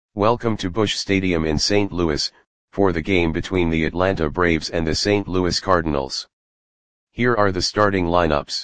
Welcome to Busch Stadium in St. Louis, for the game between the Atlanta Braves and the St. Louis Cardinals. Here are the starting lineups.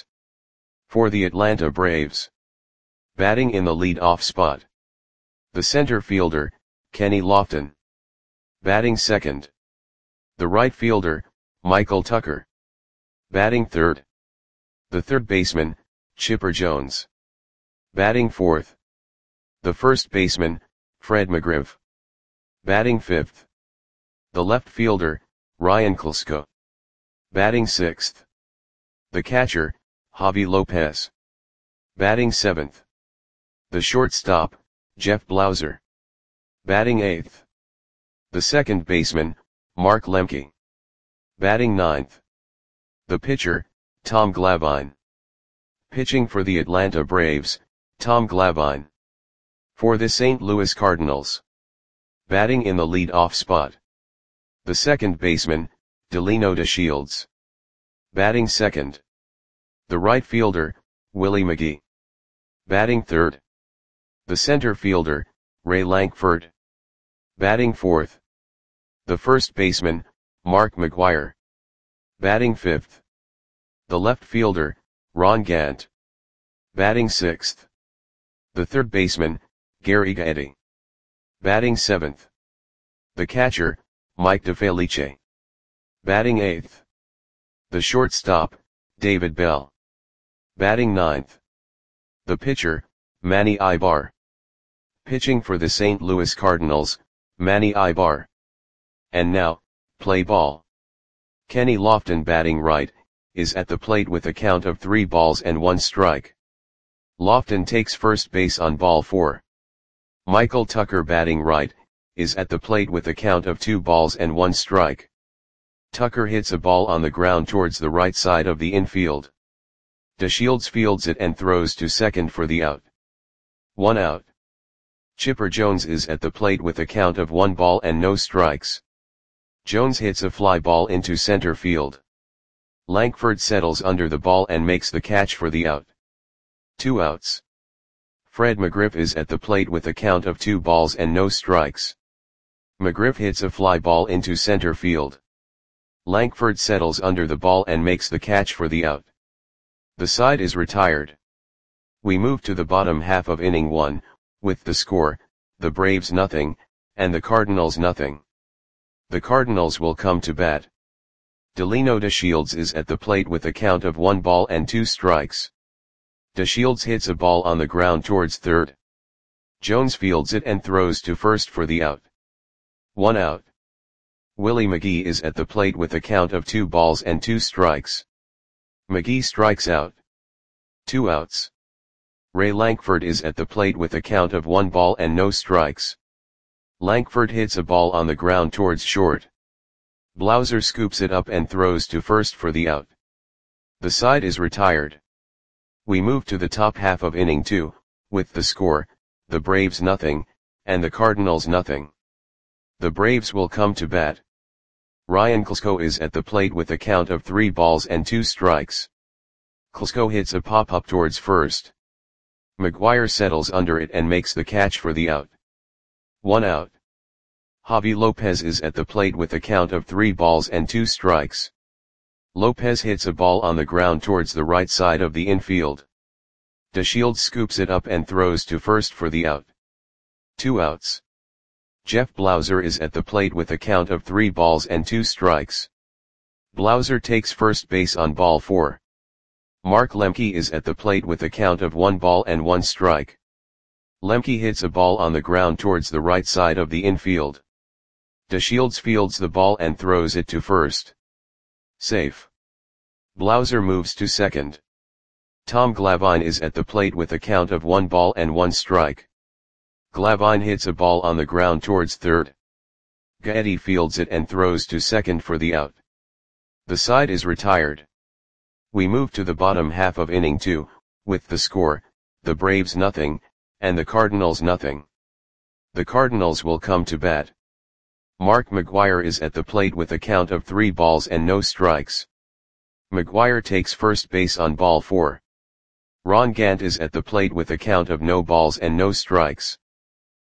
For the Atlanta Braves. Batting in the lead-off spot. The center fielder, Kenny Lofton. Batting second. The right fielder, Michael Tucker. Batting third. The third baseman, Chipper Jones. Batting fourth. The first baseman, Fred McGriff. Batting fifth. The left fielder, Ryan Klesko. Batting sixth. The catcher, Javi Lopez. Batting seventh. The shortstop, Jeff Blauser. Batting eighth. The second baseman, Mark Lemke. Batting ninth. The pitcher, Tom Glavine. Pitching for the Atlanta Braves, Tom Glavine. For the St. Louis Cardinals. Batting in the lead-off spot. The second baseman, Delino DeShields. Batting second. The right fielder, Willie McGee. Batting third. The center fielder, Ray Lankford. Batting fourth. The first baseman, Mark McGwire. Batting fifth. The left fielder, Ron Gant. Batting sixth. The third baseman, Gary Gaetti. Batting seventh. The catcher, Mike DeFelice. Batting eighth. The shortstop, David Bell. Batting ninth. The pitcher, Manny Ibar. Pitching for the St. Louis Cardinals, Manny Ibar. And now, play ball. Kenny Lofton batting right, is at the plate with a count of 3 balls and 1 strike. Lofton takes first base on ball 4. Michael Tucker batting right, is at the plate with a count of 2 balls and 1 strike. Tucker hits a ball on the ground towards the right side of the infield. DeShields fields it and throws to second for the out. 1 out. Chipper Jones is at the plate with a count of 1 ball and no strikes. Jones hits a fly ball into center field. Lankford settles under the ball and makes the catch for the out. 2 outs. Fred McGriff is at the plate with a count of 2 balls and no strikes. McGriff hits a fly ball into center field. Lankford settles under the ball and makes the catch for the out. The side is retired. We move to the bottom half of inning 1, with the score, the Braves nothing, and the Cardinals nothing. The Cardinals will come to bat. Delino DeShields is at the plate with a count of 1 ball and 2 strikes. DeShields hits a ball on the ground towards third. Jones fields it and throws to first for the out. 1 out. Willie McGee is at the plate with a count of 2 balls and 2 strikes. McGee strikes out. 2 outs. Ray Lankford is at the plate with a count of 1 ball and no strikes. Lankford hits a ball on the ground towards short. Blauser scoops it up and throws to first for the out. The side is retired. We move to the top half of inning 2, with the score, the Braves nothing, and the Cardinals nothing. The Braves will come to bat. Ryan Klesko is at the plate with a count of 3 balls and 2 strikes. Klesko hits a pop-up towards first. McGwire settles under it and makes the catch for the out. 1 out. Javi Lopez is at the plate with a count of 3 balls and 2 strikes. Lopez hits a ball on the ground towards the right side of the infield. DeShields scoops it up and throws to first for the out. 2 outs. Jeff Blauser is at the plate with a count of 3 balls and 2 strikes. Blauser takes first base on ball 4. Mark Lemke is at the plate with a count of 1 ball and 1 strike. Lemke hits a ball on the ground towards the right side of the infield. DeShields fields the ball and throws it to first. Safe. Blauser moves to second. Tom Glavine is at the plate with a count of 1 ball and 1 strike. Glavine hits a ball on the ground towards third. Gaetti fields it and throws to second for the out. The side is retired. We move to the bottom half of inning 2, with the score, the Braves nothing, and the Cardinals nothing. The Cardinals will come to bat. Mark McGwire is at the plate with a count of 3 balls and no strikes. McGwire takes first base on ball 4. Ron Gant is at the plate with a count of no balls and no strikes.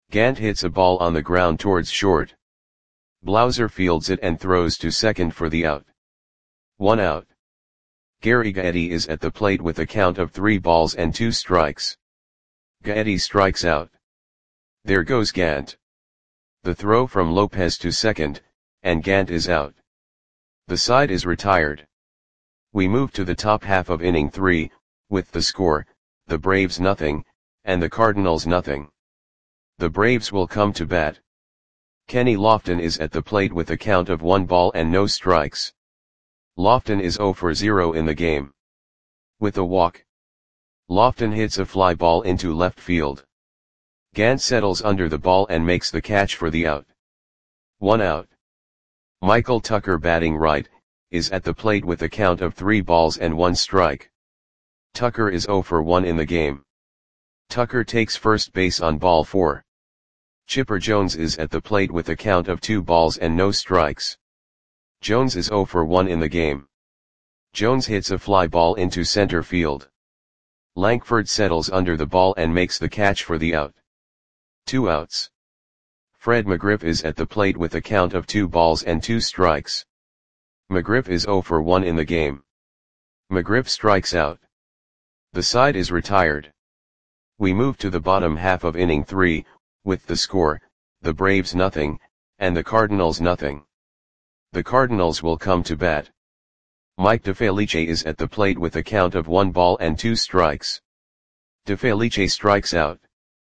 Gant hits a ball on the ground towards short. Blauser fields it and throws to second for the out. 1 out. Gary Gaetti is at the plate with a count of 3 balls and 2 strikes. Gaetti strikes out. There goes Gant. The throw from Lopez to second, and Gant is out. The side is retired. We move to the top half of inning 3, with the score, the Braves nothing, and the Cardinals nothing. The Braves will come to bat. Kenny Lofton is at the plate with a count of 1 ball and no strikes. Lofton is 0 for 0 in the game. With a walk, Lofton hits a fly ball into left field. Gant settles under the ball and makes the catch for the out. 1 out. Michael Tucker, batting right, is at the plate with a count of 3 balls and 1 strike. Tucker is 0 for 1 in the game. Tucker takes first base on ball 4. Chipper Jones is at the plate with a count of 2 balls and no strikes. Jones is 0 for 1 in the game. Jones hits a fly ball into center field. Lankford settles under the ball and makes the catch for the out. 2 outs. Fred McGriff is at the plate with a count of 2 balls and 2 strikes. McGriff is 0 for 1 in the game. McGriff strikes out. The side is retired. We move to the bottom half of inning 3, with the score, the Braves nothing, and the Cardinals nothing. The Cardinals will come to bat. Mike DeFelice is at the plate with a count of 1 ball and 2 strikes. DeFelice strikes out.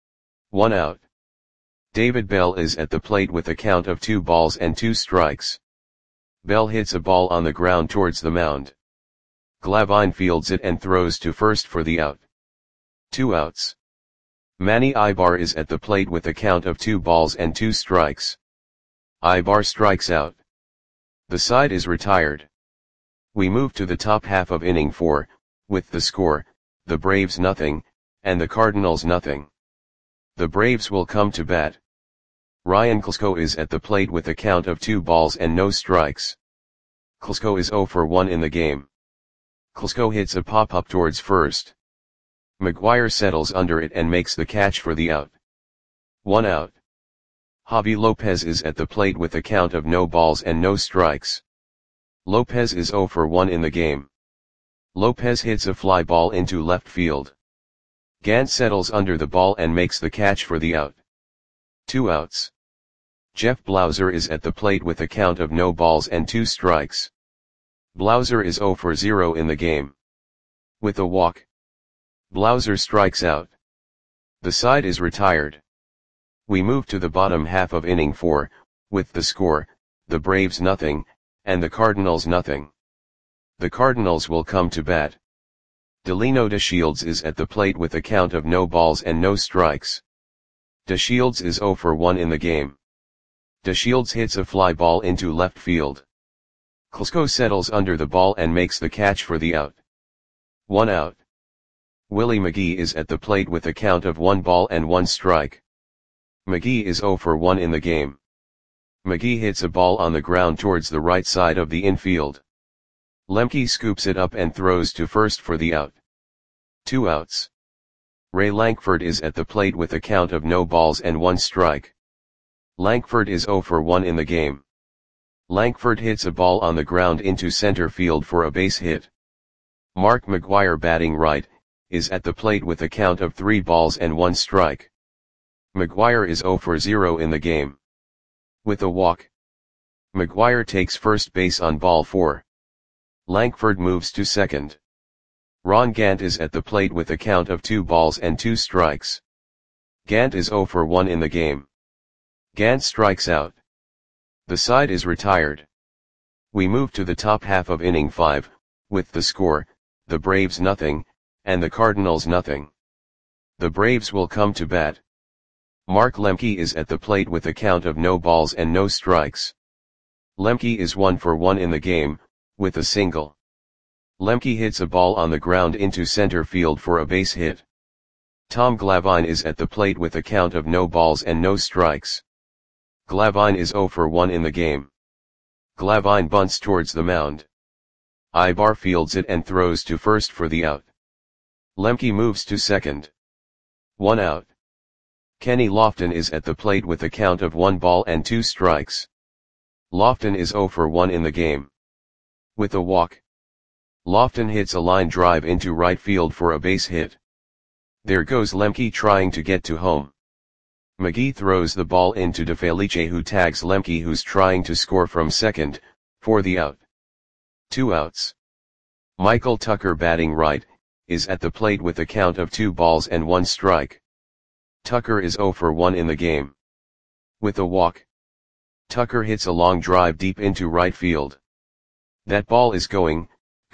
1 out. David Bell is at the plate with a count of 2 balls and 2 strikes. Bell hits a ball on the ground towards the mound. Glavine fields it and throws to first for the out. 2 outs. Manny Ibar is at the plate with a count of 2 balls and 2 strikes. Ibar strikes out. The side is retired. We move to the top half of inning 4, with the score, the Braves nothing, and the Cardinals nothing. The Braves will come to bat. Ryan Klesko is at the plate with a count of 2 balls and no strikes. Klesko is 0 for 1 in the game. Klesko hits a pop-up towards first. McGuire settles under it and makes the catch for the out. 1 out. Javi Lopez is at the plate with a count of no balls and no strikes. Lopez is 0 for 1 in the game. Lopez hits a fly ball into left field. Gant settles under the ball and makes the catch for the out. 2 outs. Jeff Blauser is at the plate with a count of no balls and 2 strikes. Blauser is 0 for 0 in the game. With a walk, Blauser strikes out. The side is retired. We move to the bottom half of inning 4, with the score, the Braves nothing, and the Cardinals nothing. The Cardinals will come to bat. Delino DeShields is at the plate with a count of no balls and no strikes. DeShields is 0 for 1 in the game. DeShields hits a fly ball into left field. Klesko settles under the ball and makes the catch for the out. 1 out. Willie McGee is at the plate with a count of 1 ball and 1 strike. McGee is 0 for 1 in the game. McGee hits a ball on the ground towards the right side of the infield. Lemke scoops it up and throws to first for the out. 2 outs. Ray Lankford is at the plate with a count of no balls and 1 strike. Lankford is 0 for 1 in the game. Lankford hits a ball on the ground into center field for a base hit. Mark McGuire, batting right, is at the plate with a count of 3 balls and 1 strike. McGuire is 0 for 0 in the game. With a walk, McGuire takes first base on ball 4. Lankford moves to second. Ron Gant is at the plate with a count of 2 balls and 2 strikes. Gant is 0 for 1 in the game. Gant strikes out. The side is retired. We move to the top half of inning 5, with the score, the Braves nothing, and the Cardinals nothing. The Braves will come to bat. Mark Lemke is at the plate with a count of no balls and no strikes. Lemke is 1 for 1 in the game, with a single. Lemke hits a ball on the ground into center field for a base hit. Tom Glavine is at the plate with a count of no balls and no strikes. Glavine is 0 for 1 in the game. Glavine bunts towards the mound. Ibar fields it and throws to first for the out. Lemke moves to second. 1 out. Kenny Lofton is at the plate with a count of 1 ball and 2 strikes. Lofton is 0 for 1 in the game. With a walk, Lofton hits a line drive into right field for a base hit. There goes Lemke trying to get to home. McGee throws the ball into DeFelice, who tags Lemke, who's trying to score from second, for the out. 2 outs. Michael Tucker, batting right, is at the plate with a count of 2 balls and 1 strike. Tucker is 0 for 1 in the game. With a walk, Tucker hits a long drive deep into right field. That ball is gone.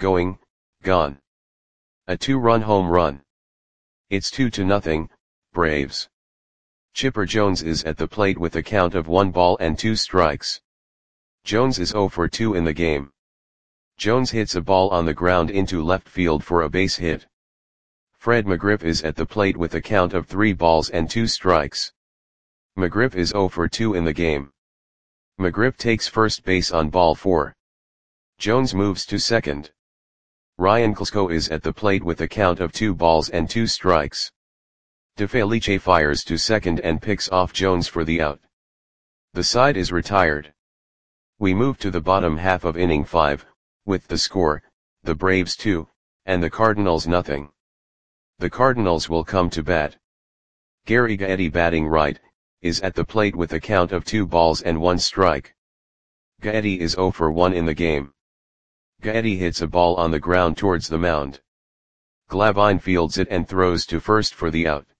A 2-run home run. It's 2-0, Braves. Chipper Jones is at the plate with a count of 1 ball and 2 strikes. Jones is 0 for 2 in the game. Jones hits a ball on the ground into left field for a base hit. Fred McGriff is at the plate with a count of 3 balls and 2 strikes. McGriff is 0 for 2 in the game. McGriff takes first base on ball 4. Jones moves to second. Ryan Klesko is at the plate with a count of 2 balls and 2 strikes. DeFelice fires to second and picks off Jones for the out. The side is retired. We move to the bottom half of inning 5, with the score, the Braves 2, and the Cardinals nothing. The Cardinals will come to bat. Gary Gaetti, batting right, is at the plate with a count of 2 balls and 1 strike. Gaetti is 0 for 1 in the game. Gaetti hits a ball on the ground towards the mound. Glavine fields it and throws to first for the out.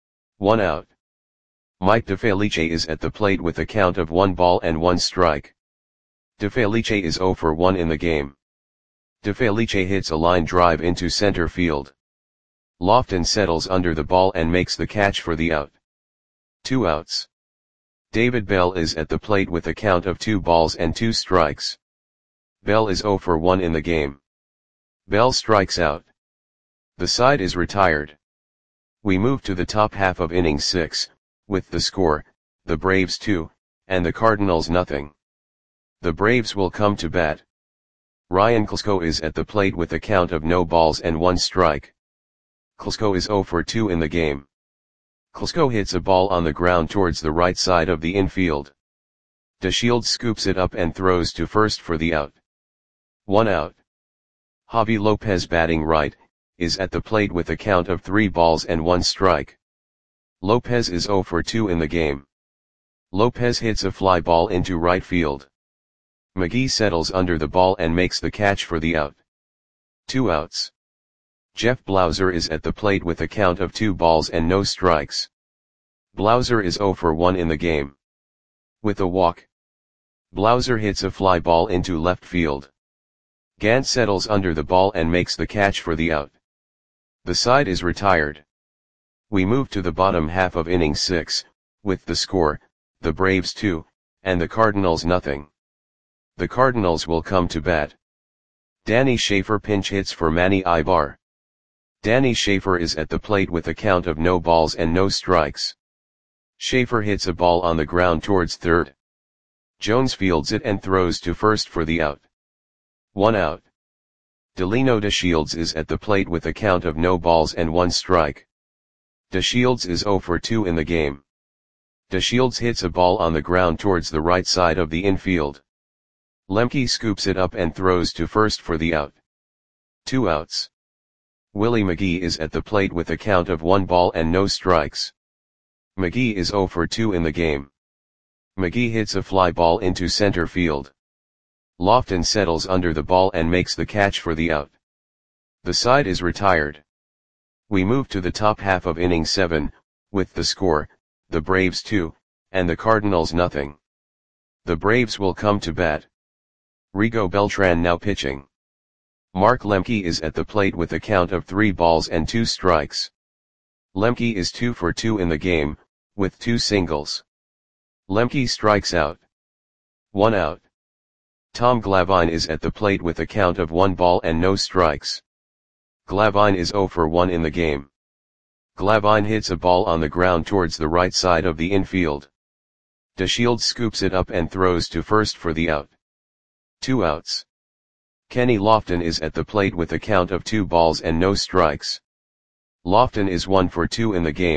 1 out. Mike DeFelice is at the plate with a count of 1 ball and 1 strike. DeFelice is 0 for 1 in the game. DeFelice hits a line drive into center field. Lofton settles under the ball and makes the catch for the out. 2 outs. David Bell is at the plate with a count of 2 balls and 2 strikes. Bell is 0 for 1 in the game. Bell strikes out. The side is retired. We move to the top half of inning 6, with the score, the Braves 2, and the Cardinals nothing. The Braves will come to bat. Ryan Klesko is at the plate with a count of no balls and 1 strike. Klesko is 0 for 2 in the game. Klesko hits a ball on the ground towards the right side of the infield. DeShields scoops it up and throws to first for the out. 1 out. Javi Lopez, batting right, is at the plate with a count of 3 balls and 1 strike. Lopez is 0 for 2 in the game. Lopez hits a fly ball into right field. McGee settles under the ball and makes the catch for the out. 2 outs. Jeff Blauser is at the plate with a count of 2 balls and no strikes. Blauser is 0 for 1 in the game. With a walk, Blauser hits a fly ball into left field. Gant settles under the ball and makes the catch for the out. The side is retired. We move to the bottom half of inning 6, with the score, the Braves 2, and the Cardinals nothing. The Cardinals will come to bat. Danny Schaefer pinch hits for Manny Ibar. Danny Schaefer is at the plate with a count of no balls and no strikes. Schaefer hits a ball on the ground towards third. Jones fields it and throws to first for the out. 1 out. Delino DeShields is at the plate with a count of no balls and 1 strike. DeShields is 0 for 2 in the game. DeShields hits a ball on the ground towards the right side of the infield. Lemke scoops it up and throws to first for the out. 2 outs. Willie McGee is at the plate with a count of 1 ball and no strikes. McGee is 0 for 2 in the game. McGee hits a fly ball into center field. Lofton settles under the ball and makes the catch for the out. The side is retired. We move to the top half of inning 7, with the score, the Braves 2, and the Cardinals nothing. The Braves will come to bat. Rigo Beltran now pitching. Mark Lemke is at the plate with a count of 3 balls and 2 strikes. Lemke is 2 for 2 in the game, with 2 singles. Lemke strikes out. 1 out. Tom Glavine is at the plate with a count of 1 ball and no strikes. Glavine is 0 for 1 in the game. Glavine hits a ball on the ground towards the right side of the infield. DeShields scoops it up and throws to first for the out. 2 outs. Kenny Lofton is at the plate with a count of 2 balls and no strikes. Lofton is 1 for 2 in the game,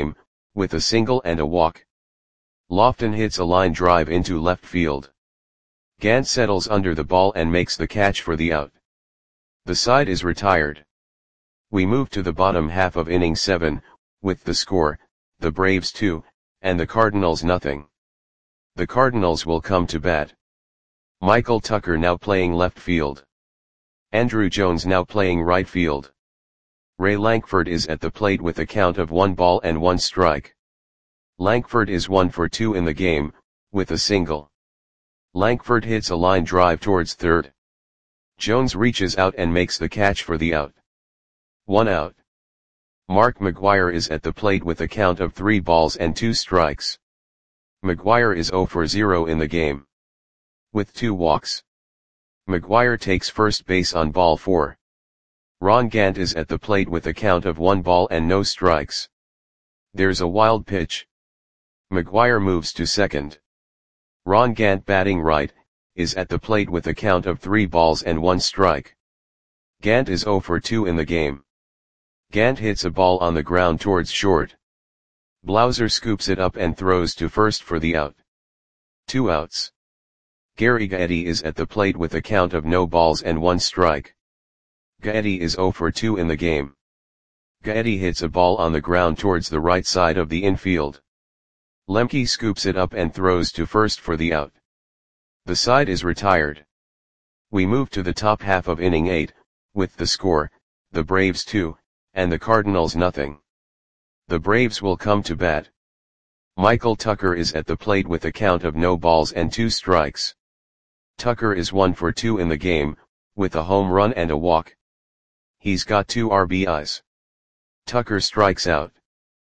with a single and a walk. Lofton hits a line drive into left field. Gant settles under the ball and makes the catch for the out. The side is retired. We move to the bottom half of inning 7, with the score, the Braves 2, and the Cardinals nothing. The Cardinals will come to bat. Michael Tucker now playing left field. Andruw Jones now playing right field. Ray Lankford is at the plate with a count of 1 ball and 1 strike. Lankford is 1 for 2 in the game, with a single. Lankford hits a line drive towards third. Jones reaches out and makes the catch for the out. 1 out. Mark McGwire is at the plate with a count of 3 balls and 2 strikes. McGwire is 0 for 0 in the game, with 2 walks. McGwire takes first base on ball 4. Ron Gant is at the plate with a count of 1 ball and no strikes. There's a wild pitch. McGwire moves to second. Ron Gant, batting right, is at the plate with a count of 3 balls and 1 strike. Gant is 0 for 2 in the game. Gant hits a ball on the ground towards short. Blauser scoops it up and throws to first for the out. 2 outs. Gary Gaetti is at the plate with a count of no balls and 1 strike. Gaetti is 0 for 2 in the game. Gaetti hits a ball on the ground towards the right side of the infield. Lemke scoops it up and throws to first for the out. The side is retired. We move to the top half of inning 8, with the score, the Braves 2, and the Cardinals nothing. The Braves will come to bat. Michael Tucker is at the plate with a count of no balls and 2 strikes. Tucker is 1 for 2 in the game, with a home run and a walk. He's got 2 RBIs. Tucker strikes out.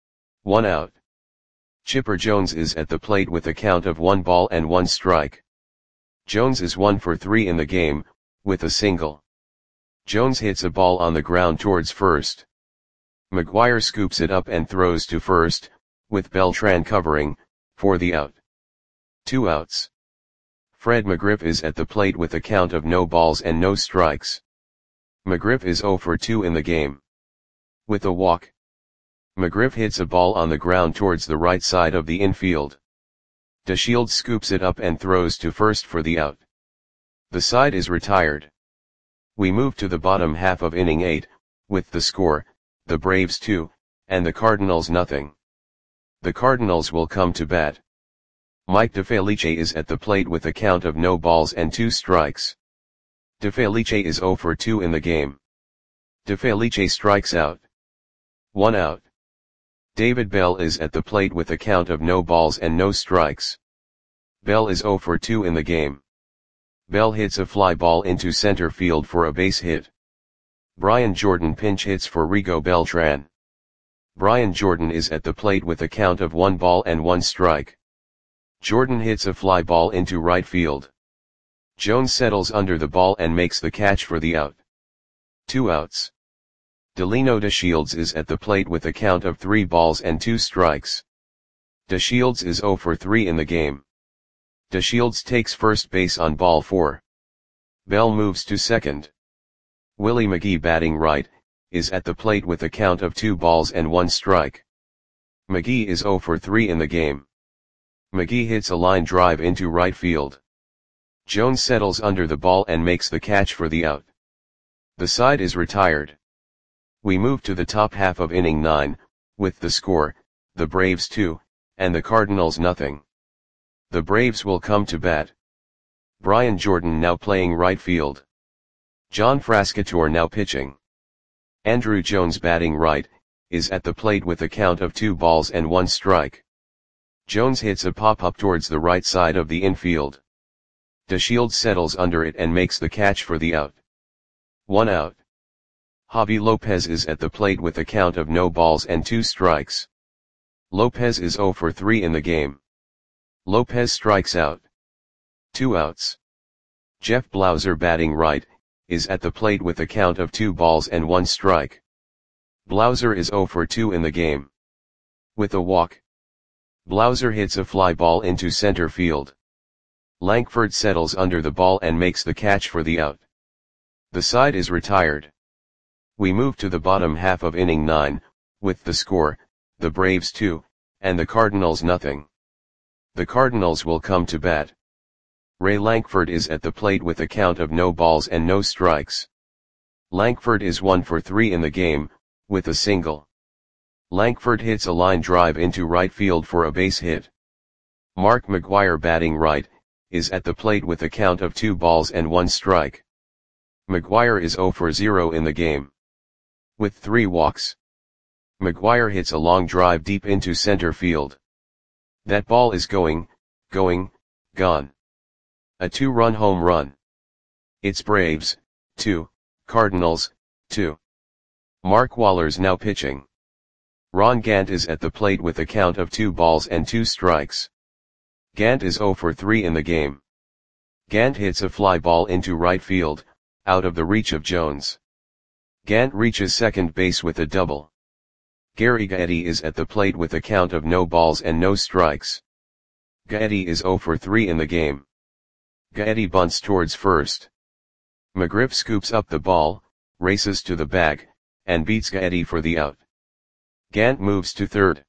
1 out. Chipper Jones is at the plate with a count of 1 ball and 1 strike. Jones is 1 for 3 in the game, with a single. Jones hits a ball on the ground towards first. McGwire scoops it up and throws to first, with Beltran covering, for the out. 2 outs. Fred McGriff is at the plate with a count of no balls and no strikes. McGriff is 0 for 2 in the game, with a walk. McGriff hits a ball on the ground towards the right side of the infield. DeShields scoops it up and throws to first for the out. The side is retired. We move to the bottom half of inning 8, with the score, the Braves 2, and the Cardinals nothing. The Cardinals will come to bat. Mike DeFelice is at the plate with a count of no balls and 2 strikes. DeFelice is 0 for 2 in the game. DeFelice strikes out. 1 out. David Bell is at the plate with a count of no balls and no strikes. Bell is 0 for 2 in the game. Bell hits a fly ball into center field for a base hit. Brian Jordan pinch hits for Rigo Beltran. Brian Jordan is at the plate with a count of 1 ball and 1 strike. Jordan hits a fly ball into right field. Jones settles under the ball and makes the catch for the out. 2 outs. Delino DeShields is at the plate with a count of 3 balls and 2 strikes. DeShields is 0 for 3 in the game. DeShields takes first base on ball 4. Bell moves to second. Willie McGee, batting right, is at the plate with a count of 2 balls and 1 strike. McGee is 0 for 3 in the game. McGee hits a line drive into right field. Jones settles under the ball and makes the catch for the out. The side is retired. We move to the top half of inning 9, with the score, the Braves 2, and the Cardinals nothing. The Braves will come to bat. Brian Jordan now playing right field. John Frascatore now pitching. Andruw Jones, batting right, is at the plate with a count of 2 balls and 1 strike. Jones hits a pop-up towards the right side of the infield. DeShields settles under it and makes the catch for the out. 1 out. Javi Lopez is at the plate with a count of no balls and 2 strikes. Lopez is 0 for 3 in the game. Lopez strikes out. 2 outs. Jeff Blauser, batting right, is at the plate with a count of 2 balls and 1 strike. Blauser is 0 for 2 in the game, with a walk. Blauser hits a fly ball into center field. Lankford settles under the ball and makes the catch for the out. The side is retired. We move to the bottom half of inning 9, with the score, the Braves 2, and the Cardinals nothing. The Cardinals will come to bat. Ray Lankford is at the plate with a count of no balls and no strikes. Lankford is 1 for 3 in the game, with a single. Lankford hits a line drive into right field for a base hit. Mark McGwire, batting right, is at the plate with a count of 2 balls and 1 strike. McGwire is 0 for 0 in the game, with 3 walks. McGwire hits a long drive deep into center field. That ball is gone. A 2-run home run. It's Braves, 2, Cardinals, 2. Mark Waller's now pitching. Ron Gant is at the plate with a count of 2 balls and 2 strikes. Gant is 0 for 3 in the game. Gant hits a fly ball into right field, out of the reach of Jones. Gant reaches second base with a double. Gary Gaetti is at the plate with a count of no balls and no strikes. Gaetti is 0 for 3 in the game. Gaetti bunts towards first. McGriff scoops up the ball, races to the bag, and beats Gaetti for the out. Gant moves to third.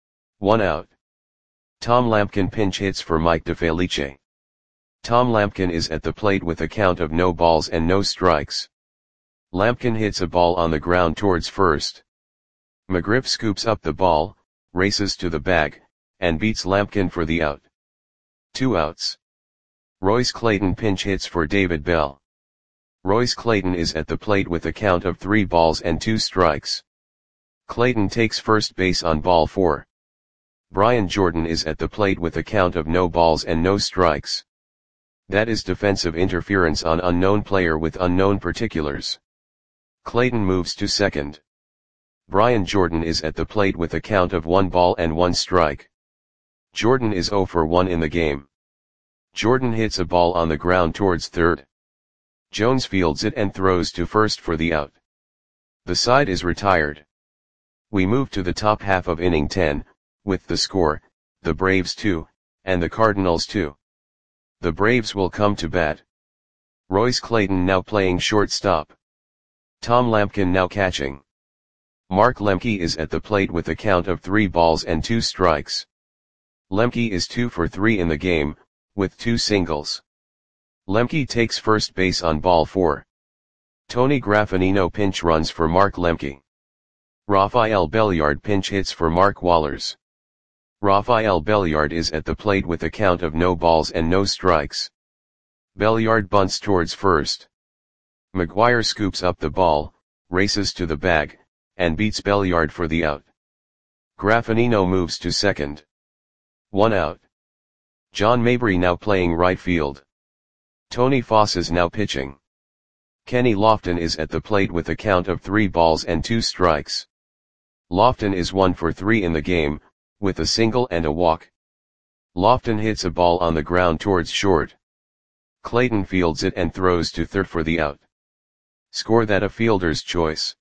1 out. Tom Lampkin pinch hits for Mike DeFelice. Tom Lampkin is at the plate with a count of no balls and no strikes. Lampkin hits a ball on the ground towards first. McGriff scoops up the ball, races to the bag, and beats Lampkin for the out. 2 outs. Royce Clayton pinch hits for David Bell. Royce Clayton is at the plate with a count of 3 balls and 2 strikes. Clayton takes first base on ball 4. Brian Jordan is at the plate with a count of no balls and no strikes. That is defensive interference on unknown player with unknown particulars. Clayton moves to second. Brian Jordan is at the plate with a count of 1 ball and 1 strike. Jordan is 0 for 1 in the game. Jordan hits a ball on the ground towards third. Jones fields it and throws to first for the out. The side is retired. We move to the top half of inning 10, with the score, the Braves 2, and the Cardinals 2. The Braves will come to bat. Royce Clayton now playing shortstop. Tom Lampkin now catching. Mark Lemke is at the plate with a count of 3 balls and 2 strikes. Lemke is 2 for 3 in the game, with 2 singles. Lemke takes first base on ball 4. Tony Graffinino pinch runs for Mark Lemke. Rafael Belliard pinch hits for Mark Wallers. Rafael Belliard is at the plate with a count of no balls and no strikes. Belliard bunts towards first. McGwire scoops up the ball, races to the bag, and beats Belliard for the out. Graffinino moves to second. 1 out. John Mabry now playing right field. Tony Foss is now pitching. Kenny Lofton is at the plate with a count of 3 balls and 2 strikes. Lofton is 1 for 3 in the game, with a single and a walk. Lofton hits a ball on the ground towards short. Clayton fields it and throws to third for the out. Score that a fielder's choice.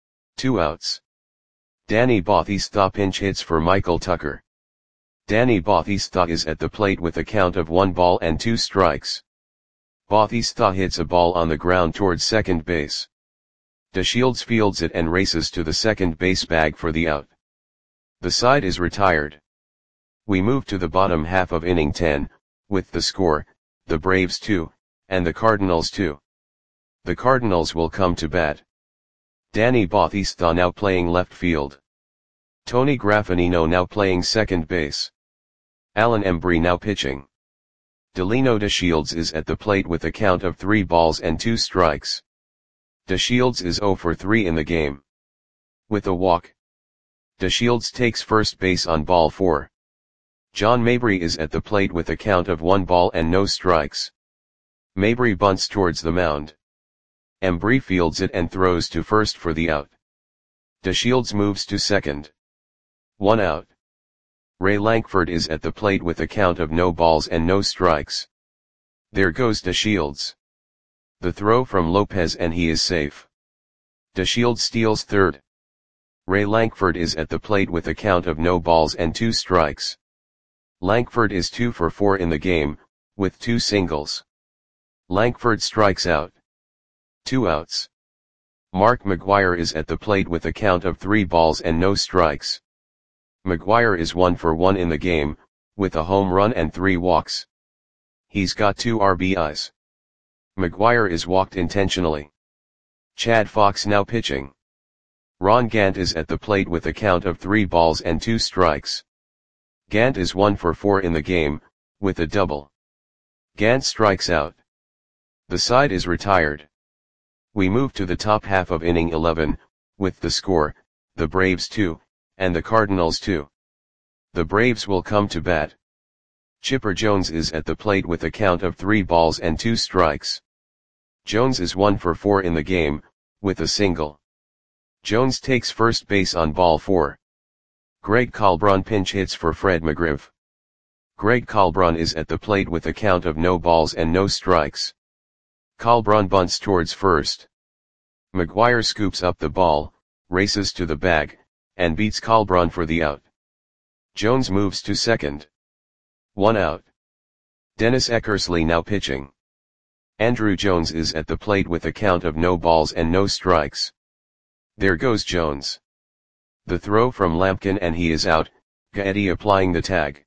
2 outs. Danny Bautista pinch hits for Michael Tucker. Danny Bautista is at the plate with a count of 1 ball and 2 strikes. Bautista hits a ball on the ground towards second base. DeShields fields it and races to the second base bag for the out. The side is retired. We move to the bottom half of inning 10, with the score, the Braves 2, and the Cardinals 2. The Cardinals will come to bat. Danny Bautista now playing left field. Tony Graffinino now playing second base. Alan Embry now pitching. Delino DeShields is at the plate with a count of 3 balls and 2 strikes. DeShields is 0 for 3 in the game, with a walk. DeShields takes first base on ball 4. John Mabry is at the plate with a count of 1 ball and no strikes. Mabry bunts towards the mound. Embry fields it and throws to first for the out. DeShields moves to second. 1 out. Ray Lankford is at the plate with a count of no balls and no strikes. There goes DeShields. The throw from Lopez and he is safe. DeShields steals third. Ray Lankford is at the plate with a count of no balls and 2 strikes. Lankford is 2 for 4 in the game, with 2 singles. Lankford strikes out. 2 outs. Mark McGwire is at the plate with a count of 3 balls and no strikes. McGwire is 1 for 1 in the game, with a home run and 3 walks. He's got 2 RBIs. McGwire is walked intentionally. Chad Fox now pitching. Ron Gant is at the plate with a count of 3 balls and 2 strikes. Gant is 1 for 4 in the game, with a double. Gant strikes out. The side is retired. We move to the top half of inning 11, with the score, the Braves 2, and the Cardinals 2. The Braves will come to bat. Chipper Jones is at the plate with a count of 3 balls and 2 strikes. Jones is 1 for 4 in the game, with a single. Jones takes first base on ball 4. Greg Colbron pinch hits for Fred McGriff. Greg Colbron is at the plate with a count of no balls and no strikes. Colbron bunts towards first. McGwire scoops up the ball, races to the bag, and beats Colbron for the out. Jones moves to second. 1 out. Dennis Eckersley now pitching. Andrew Jones is at the plate with a count of no balls and no strikes. There goes Jones. The throw from Lampkin and he is out, Gaetti applying the tag.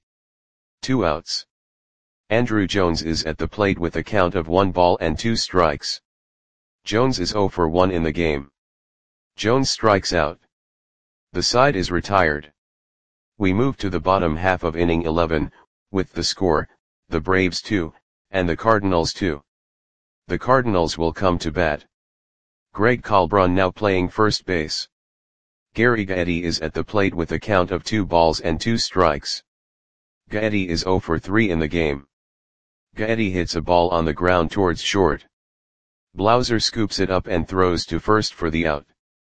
2 outs. Andrew Jones is at the plate with a count of 1 ball and 2 strikes. Jones is 0 for 1 in the game. Jones strikes out. The side is retired. We move to the bottom half of inning 11, with the score, the Braves 2, and the Cardinals 2. The Cardinals will come to bat. Greg Colbron now playing first base. Gary Gaetti is at the plate with a count of 2 balls and 2 strikes. Gaetti is 0 for 3 in the game. Gaetti hits a ball on the ground towards short. Blauser scoops it up and throws to first for the out.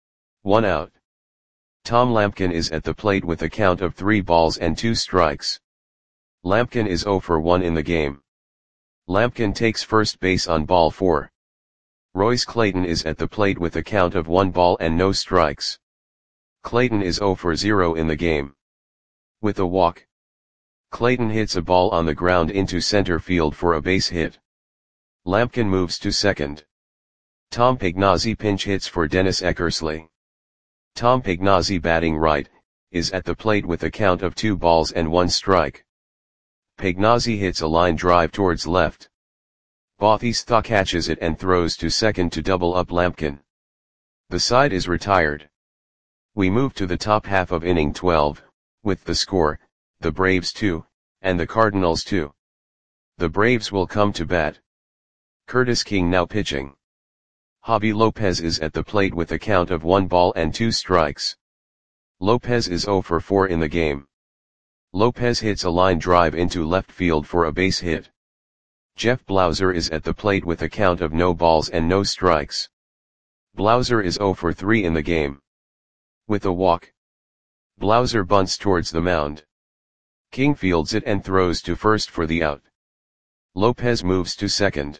1 out. Tom Lampkin is at the plate with a count of 3 balls and 2 strikes. Lampkin is 0 for 1 in the game. Lampkin takes first base on ball 4. Royce Clayton is at the plate with a count of 1 ball and no strikes. Clayton is 0 for 0 in the game. With a walk, Clayton hits a ball on the ground into center field for a base hit. Lampkin moves to second. Tom Pagnozzi pinch hits for Dennis Eckersley. Tom Pagnozzi batting right, is at the plate with a count of 2 balls and 1 strike. Pagnozzi hits a line drive towards left. Bautista catches it and throws to second to double up Lampkin. The side is retired. We move to the top half of inning 12, with the score, the Braves 2, and the Cardinals 2. The Braves will come to bat. Curtis King now pitching. Javi Lopez is at the plate with a count of 1 ball and 2 strikes. Lopez is 0 for 4 in the game. Lopez hits a line drive into left field for a base hit. Jeff Blauser is at the plate with a count of no balls and no strikes. Blauser is 0 for 3 in the game. With a walk, Blauser bunts towards the mound. King fields it and throws to first for the out. Lopez moves to second.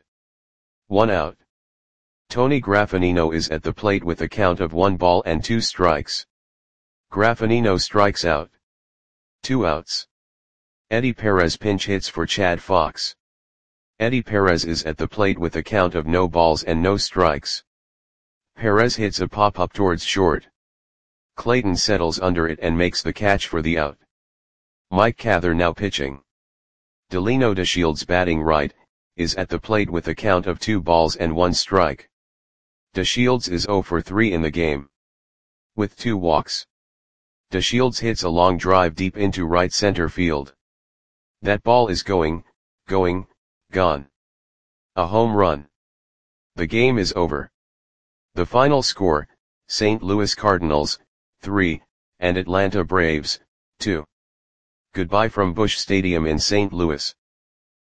1 out. Tony Graffinino is at the plate with a count of 1 ball and 2 strikes. Graffinino strikes out. 2 outs. Eddie Perez pinch hits for Chad Fox. Eddie Perez is at the plate with a count of no balls and no strikes. Perez hits a pop-up towards short. Clayton settles under it and makes the catch for the out. Mike Cather now pitching. Delino DeShields batting right, is at the plate with a count of 2 balls and 1 strike. DeShields is 0 for 3 in the game. With 2 walks, DeShields hits a long drive deep into right center field. That ball is gone. A home run. The game is over. The final score, St. Louis Cardinals, 3, and Atlanta Braves, 2. Goodbye from Busch Stadium in St. Louis.